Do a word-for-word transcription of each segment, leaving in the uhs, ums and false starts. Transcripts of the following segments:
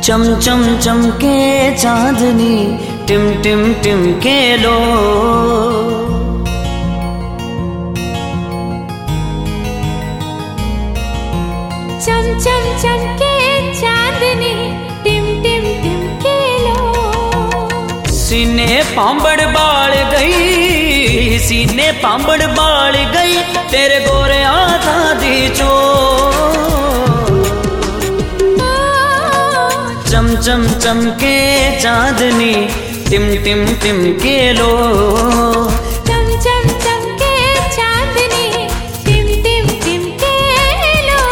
चम चम चमके चांदनी टिम टिम टिम के लो। चम चम चमके चांदनी टिम टिम टिम के लो। सीने पांबड़ बाल गई, सीने पांबड़ बाल गई, तेरे गोरे आधा दी चो। चम चम चमके चांदनी टिम टिम टिम के लो। चम चम चमके चांदनी टिम टिम टिम के लो।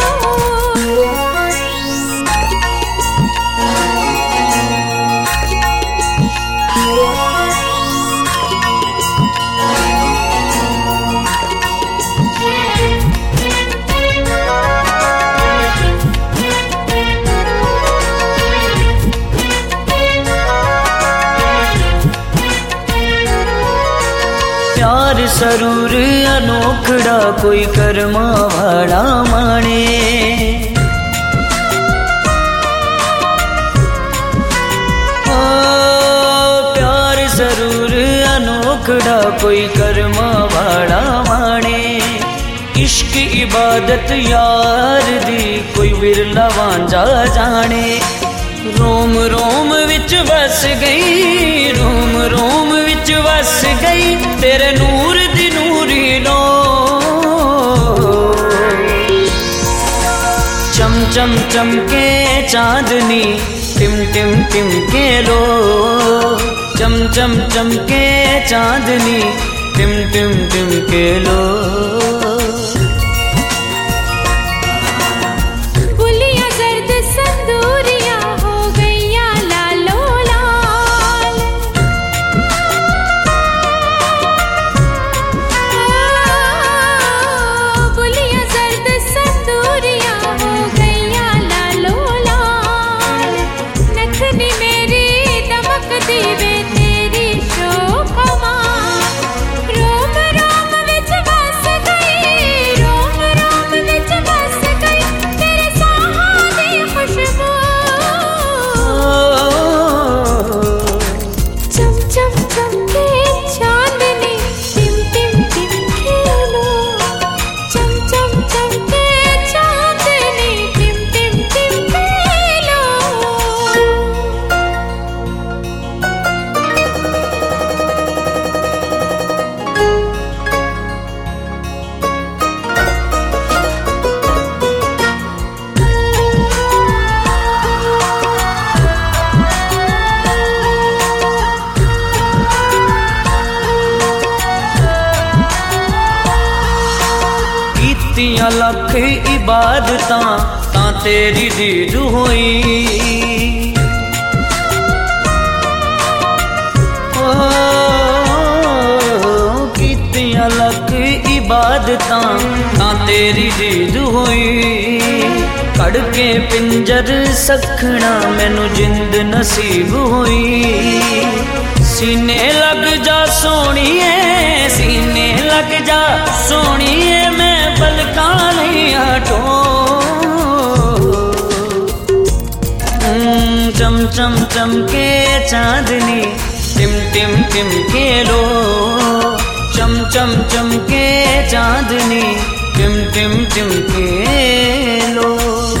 प्यार सरूर अनोखड़ा कोई कर्मा वाला माने। ओ प्यार सरूर अनोखड़ा कोई कर्मा वाला माने। इश्क इबादत यार दी कोई विरला वांझा जाने। रोम रोम विच बस गई, रोम रोम विच बस गई, तेरे नूर दी नूरी लो। चम चम चमके चांदनी टिम टिम टिम के लो। चम चम चमके चांदनी टिम टिम टिम के लो। लख इबादतां तां तेरी दीद होई। ओ कीतियां लख इबादतां तां तेरी दीद होई। कड़ के पिंजर सखना मैनू जिंद नसीब होई। सीने लग जा सोनिए, सीने लग जा सोनिए, मैं पलका नहीं हटो। चम चम चमके चांदनी टिम टिम टिम के लो। चम चम चमके चांदनी टिम टिम टिम के लो।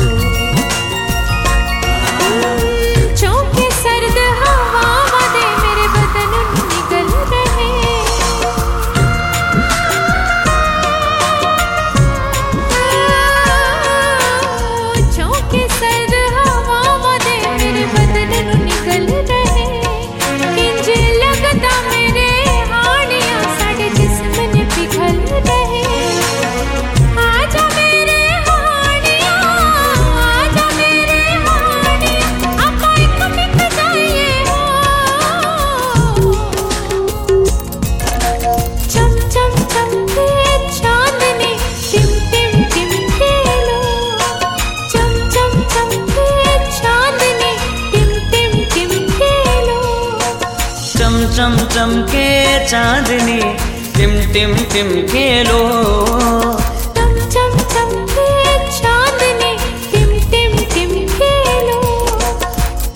चम चमके चांदनी टिम टिम टिम के लो। चम चम चमके चांदनी टिम टिम टिम के लो।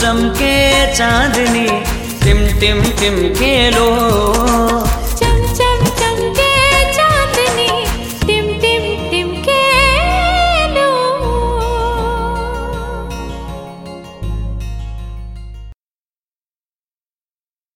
चमके चांदनी टिम टिम टिम के लो।